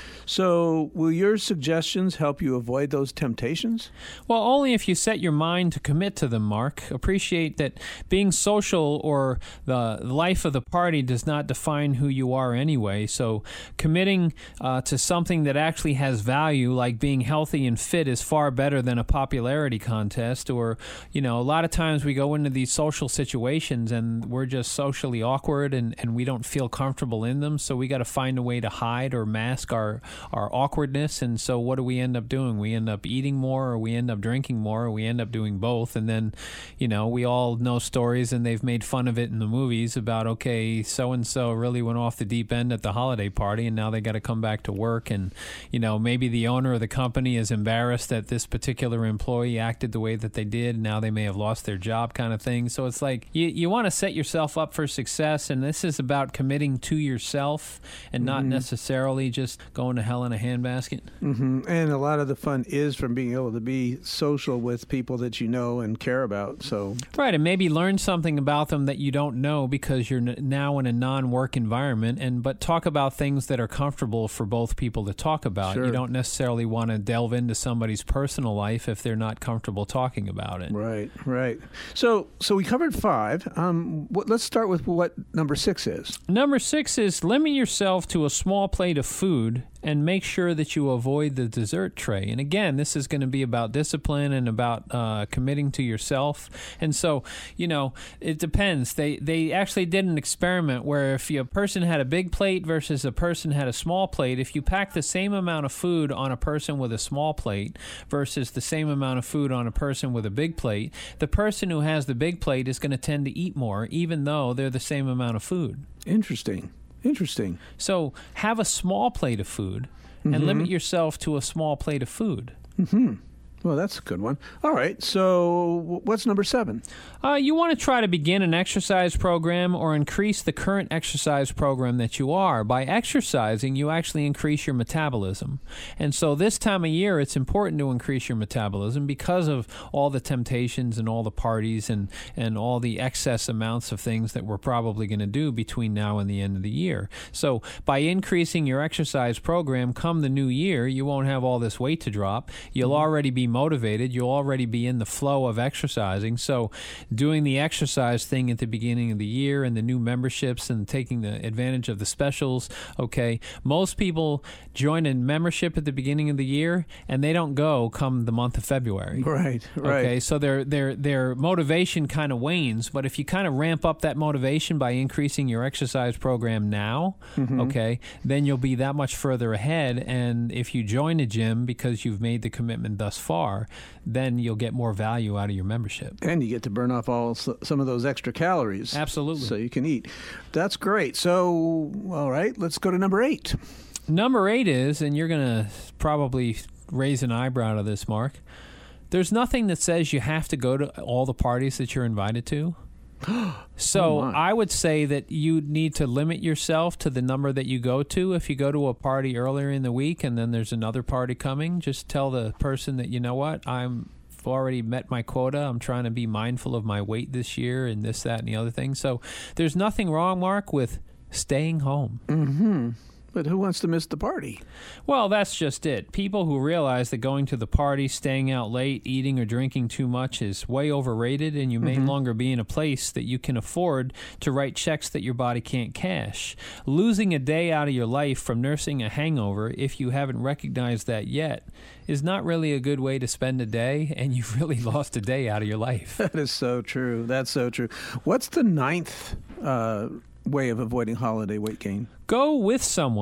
So will your suggestions help you avoid those temptations? Well, only if you set your mind to commit to them, Mark. Appreciate that being social or the life of the party does not define who you are anyway. So committing to something that actually has value, like being healthy and fit, is far better than a popularity contest. Or, a lot of times we go into these social situations and we're just socially awkward and we don't feel comfortable in them. So we got to find a way to hide or mask our awkwardness. And so what do we end up doing? We end up eating more, or we end up drinking more, or we end up doing both. And then, we all know stories, and they've made fun of it in the movies about, okay, so-and-so really went off the deep end at the holiday party, and now they got to come back to work. And, maybe the owner of the company is embarrassed that this particular employee acted the way that they did. Now they may have lost their job, kind of thing. So it's like you want to set yourself up for success, and this is about committing to yourself and not necessarily just going to hell in a handbasket. Mm-hmm. And a lot of the fun is from being able to be social with people that you know and care about. So right, and maybe learn something about them that you don't know because you're now in a non-work environment. But talk about things that are comfortable for both people to talk about. Sure. You don't necessarily want to delve into somebody's personal life if they're not comfortable talking about it. Right. So we covered 5. Let's start with what number 6 is. Number 6 is limit yourself to a small plate of food and make sure that you avoid the dessert tray. And again, this is going to be about discipline and about committing to yourself. And so, it depends. They actually did an experiment where if a person had a big plate versus a person had a small plate, if you pack the same amount of food on a person with a small plate versus the same amount of food on a person with a big plate, the person who has the big plate is going to tend to eat more, even though they're the same amount of food. Interesting. So have a small plate of food and limit yourself to a small plate of food. Mm-hmm. Well, that's a good one. All right, so what's number 7? You want to try to begin an exercise program or increase the current exercise program that you are. By exercising, you actually increase your metabolism. And so this time of year, it's important to increase your metabolism because of all the temptations and all the parties and all the excess amounts of things that we're probably going to do between now and the end of the year. So by increasing your exercise program, come the new year, you won't have all this weight to drop. You'll already be motivated. You'll already be in the flow of exercising. So doing the exercise thing at the beginning of the year and the new memberships and taking the advantage of the specials, okay, most people join a membership at the beginning of the year and they don't go come the month of February. Right. Okay, so their motivation kind of wanes, but if you kind of ramp up that motivation by increasing your exercise program now, okay, then you'll be that much further ahead. And if you join a gym because you've made the commitment thus far, then you'll get more value out of your membership. And you get to burn off some of those extra calories. Absolutely. So you can eat. That's great. So, all right, let's go to number 8. Number 8 is, and you're going to probably raise an eyebrow to this, Mark, there's nothing that says you have to go to all the parties that you're invited to. So I would say that you need to limit yourself to the number that you go to. If you go to a party earlier in the week and then there's another party coming, just tell the person that, you know what, I've already met my quota. I'm trying to be mindful of my weight this year and this, that, and the other thing. So there's nothing wrong, Mark, with staying home. Mm-hmm. But who wants to miss the party? Well, that's just it. People who realize that going to the party, staying out late, eating or drinking too much is way overrated, and you may no longer be in a place that you can afford to write checks that your body can't cash. Losing a day out of your life from nursing a hangover, if you haven't recognized that yet, is not really a good way to spend a day, and you've really lost a day out of your life. That is so true. That's so true. What's the 9th way of avoiding holiday weight gain? Go with someone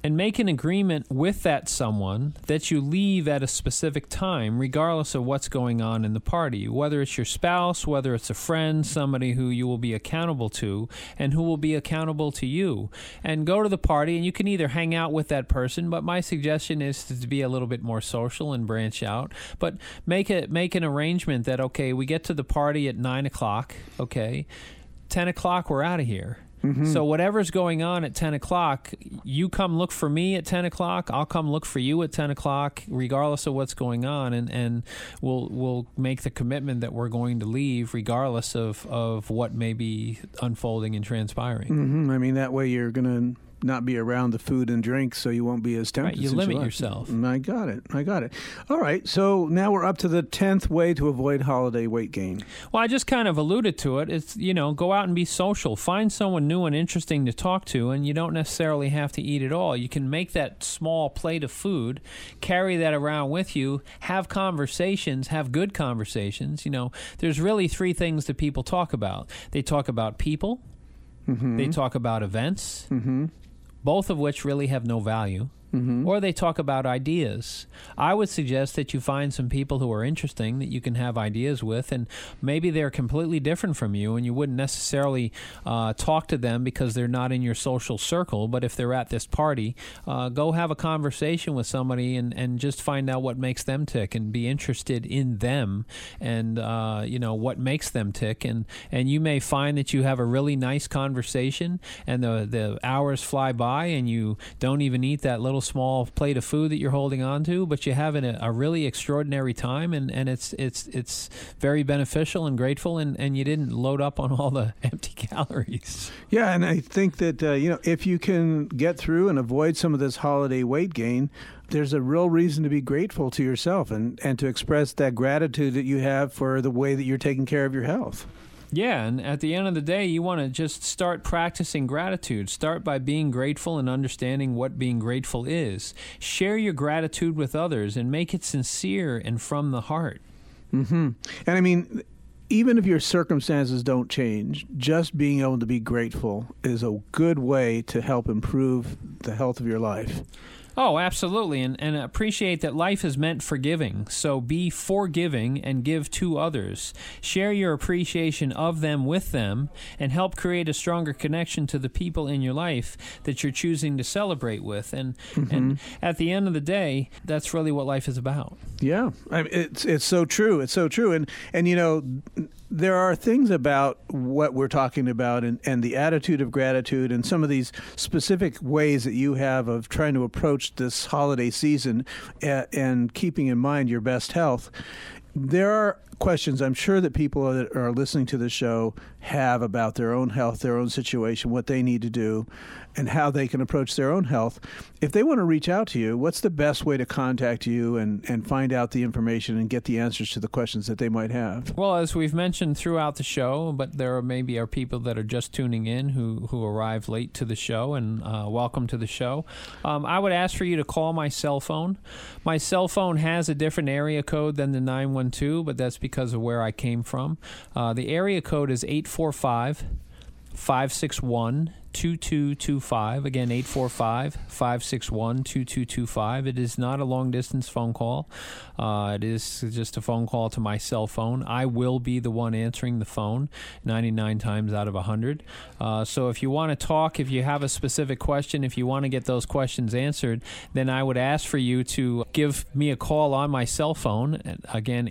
and make an agreement with that someone that you leave at a specific time, regardless of what's going on in the party, whether it's your spouse, whether it's a friend, somebody who you will be accountable to and who will be accountable to you. And go to the party, and you can either hang out with that person, but my suggestion is to be a little bit more social and branch out. But make an arrangement that, okay, we get to the party at 9 o'clock, okay, 10 o'clock we're out of here. So whatever's going on at 10 o'clock, you come look for me at 10 o'clock, I'll come look for you at 10 o'clock, regardless of what's going on, and we'll make the commitment that we're going to leave regardless of what may be unfolding and transpiring. I mean, that way you're going to not be around the food and drink, so you won't be as tempted. Right, you limit yourself. I got it. All right, so now we're up to the 10th way to avoid holiday weight gain. Well, I just kind of alluded to it. It's, go out and be social. Find someone new and interesting to talk to, and you don't necessarily have to eat it all. You can make that small plate of food, carry that around with you, have conversations, have good conversations. There's really three things that people talk about. They talk about people. They talk about events. Both of which really have no value. Or they talk about ideas. I would suggest that you find some people who are interesting that you can have ideas with, and maybe they're completely different from you, and you wouldn't necessarily talk to them because they're not in your social circle. But if they're at this party, go have a conversation with somebody and just find out what makes them tick and be interested in them and what makes them tick. And you may find that you have a really nice conversation, and the hours fly by, and you don't even eat that little small plate of food that you're holding on to, but you're having a really extraordinary time, and it's very beneficial and grateful, and you didn't load up on all the empty calories. Yeah, and I think that if you can get through and avoid some of this holiday weight gain, there's a real reason to be grateful to yourself and to express that gratitude that you have for the way that you're taking care of your health. Yeah, and at the end of the day, you want to just start practicing gratitude. Start by being grateful and understanding what being grateful is. Share your gratitude with others and make it sincere and from the heart. And I mean, even if your circumstances don't change, just being able to be grateful is a good way to help improve the health of your life. Oh, absolutely, and appreciate that life is meant for giving, so be forgiving and give to others. Share your appreciation of them with them, and help create a stronger connection to the people in your life that you're choosing to celebrate with. And at the end of the day, that's really what life is about. Yeah, it's so true. It's so true, and there are things about what we're talking about and the attitude of gratitude and some of these specific ways that you have of trying to approach this holiday season and keeping in mind your best health. There are questions I'm sure that people that are listening to the show have about their own health, their own situation, what they need to do, and how they can approach their own health. If they want to reach out to you, what's the best way to contact you and find out the information and get the answers to the questions that they might have? Well, as we've mentioned throughout the show, but there maybe are people that are just tuning in who arrived late to the show, and welcome to the show. I would ask for you to call my cell phone. My cell phone has a different area code than the 912, but that's because of where I came from. The area code is 845-561-2225. Again, 845-561-2225. It is not a long-distance phone call. It is just a phone call to my cell phone. I will be the one answering the phone 99 times out of 100. So if you want to talk, if you have a specific question, if you want to get those questions answered, then I would ask for you to give me a call on my cell phone. Again,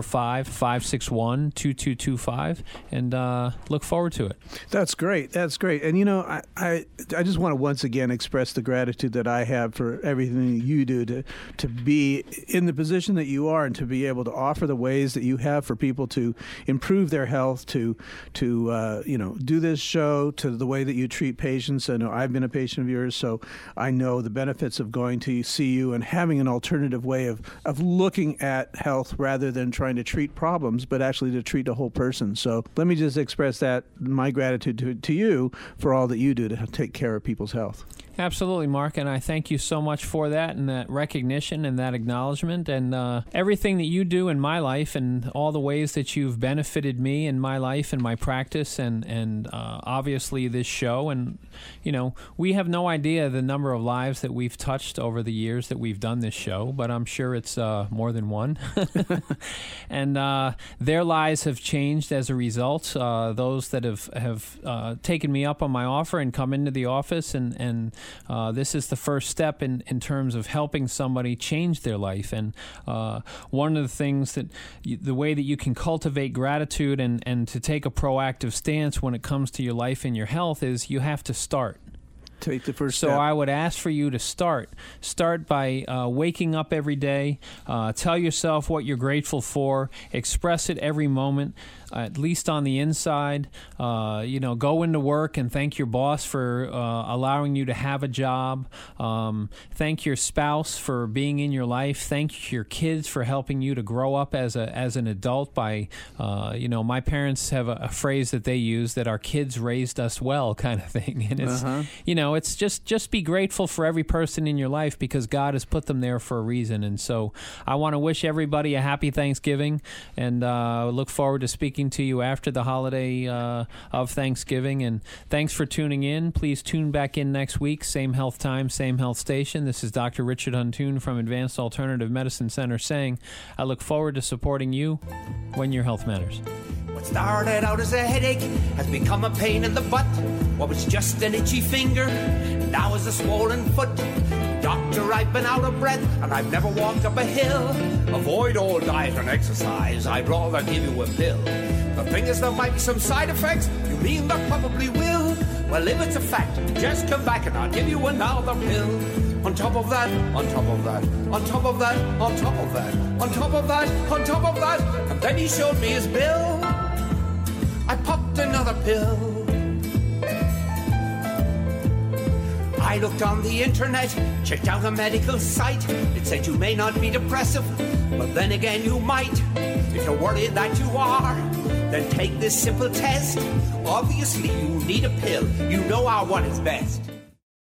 845-561-2225, and look forward to it. That's great. That's great. And, I just want to once again express the gratitude that I have for everything you do to be in the position that you are and to be able to offer the ways that you have for people to improve their health, to do this show, to the way that you treat patients. I know I've been a patient of yours, so I know the benefits of going to see you and having an alternative way of looking at health rather than trying to treat problems, but actually to treat a whole person. So let me just express my gratitude to you for all that you do to take care of people's health. Absolutely, Mark, and I thank you so much for that and that recognition and that acknowledgement and everything that you do in my life and all the ways that you've benefited me in my life and my practice and obviously this show. And, you know, we have no idea the number of lives that we've touched over the years that we've done this show, but I'm sure it's more than one. And their lives have changed as a result. Those that have taken me up on my offer and come into the office and this is the first step in terms of helping somebody change their life. And one of the things that the way that you can cultivate gratitude and to take a proactive stance when it comes to your life and your health is you have to start. Take the first step. So I would ask for you to start. Start by waking up every day. Tell yourself what you're grateful for. Express it every moment, at least on the inside. Go into work and thank your boss for allowing you to have a job. Thank your spouse for being in your life. Thank your kids for helping you to grow up as an adult by, my parents have a phrase that they use that our kids raised us well kind of thing. And it's, it's just be grateful for every person in your life because God has put them there for a reason. And so I want to wish everybody a happy Thanksgiving and look forward to speaking to you after the holiday of Thanksgiving. And thanks for tuning in. Please tune back in next week. Same health time, same health station. This is Dr. Richard Huntoon from Advanced Alternative Medicine Center saying I look forward to supporting you when your health matters. What started out as a headache has become a pain in the butt. What was just an itchy finger now is a swollen foot. Doctor, I've been out of breath and I've never walked up a hill. Avoid all diet and exercise, I'd rather give you a pill. The thing is there might be some side effects, you mean there probably will. Well, if it's a fact, just come back and I'll give you another pill. On top of that, on top of that, on top of that, on top of that, on top of that, on top of that. And then he showed me his bill. I popped another pill. I looked on the internet, checked out a medical site. It said you may not be depressive, but then again you might. If you're worried that you are, then take this simple test. Obviously you need a pill. You know our one is best.